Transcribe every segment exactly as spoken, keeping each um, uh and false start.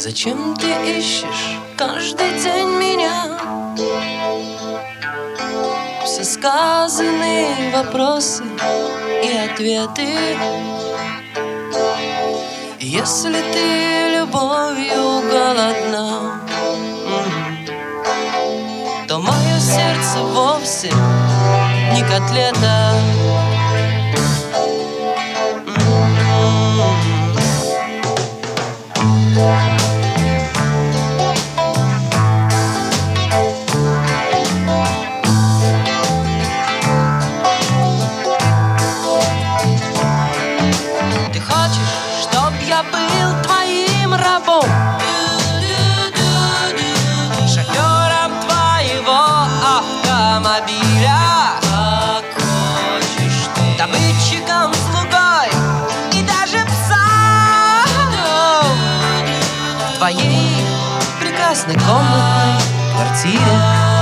Зачем ты ищешь каждый день меня? Все сказанные вопросы и ответы. Если ты любовью голодна, то мое сердце вовсе не котлета. Ты хочешь, чтоб я был твоим рабом, шофером твоего автомобиля? Как хочешь ты, добытчиком, слугой и даже псом в твоей прекрасной комнатной квартире.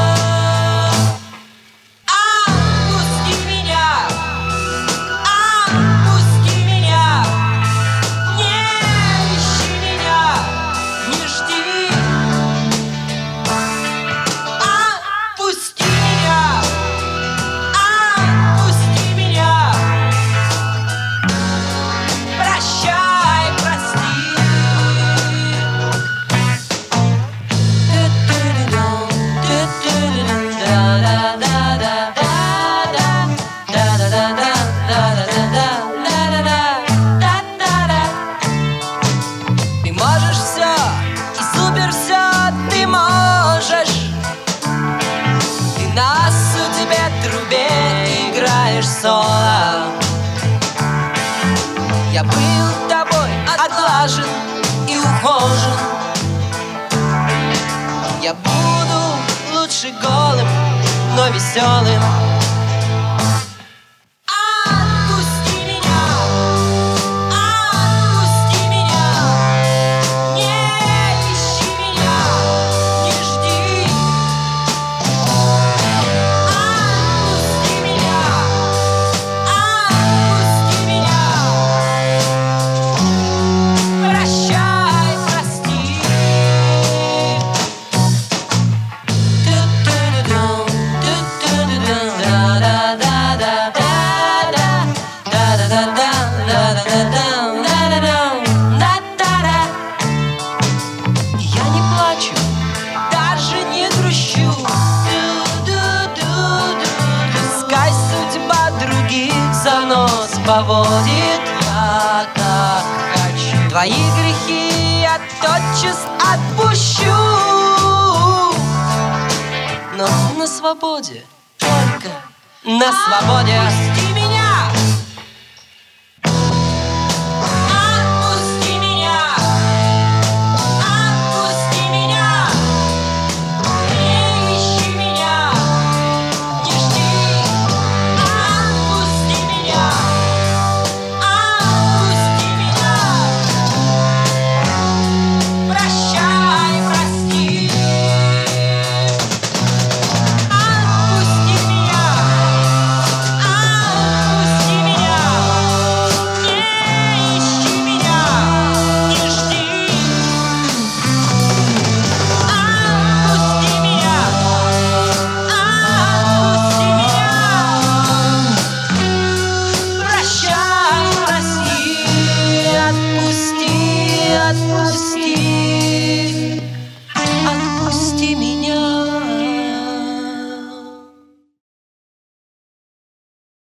Ты можешь все, и супер все ты можешь. Ты на судьбе трубе играешь соло. Я был тобой оглажен и ухожен. Я буду лучше голым, но веселым. Я не плачу, даже не грущу. Пускай судьба других за нос поводит. Я так хочу. Твои грехи я тотчас отпущу. Но на свободе, только на свободе.